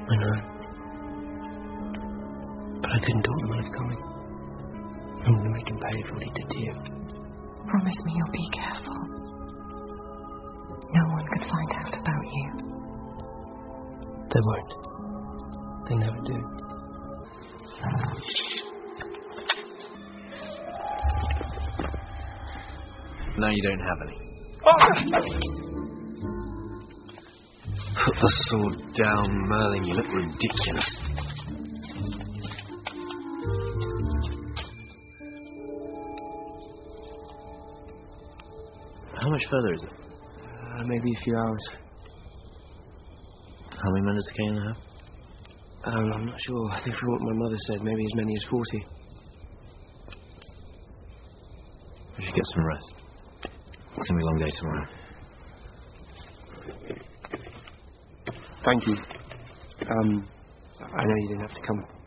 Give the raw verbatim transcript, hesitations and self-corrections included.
I know. But I couldn't talk him out of coming. I'm going to make him pay for what he did to you. Promise me you'll be careful. No one can find out about you. They won't. They never do. No, you don't have any. Oh! Put the sword down, Merlin. You look ridiculous. How much further is it? Uh, maybe a few hours. How many men does the Kaina have? Um, I'm not sure. I think from what my mother said, maybe as many as forty. We should get some rest. It's going to be a long day tomorrow. Thank you. Um, I know you didn't have to come.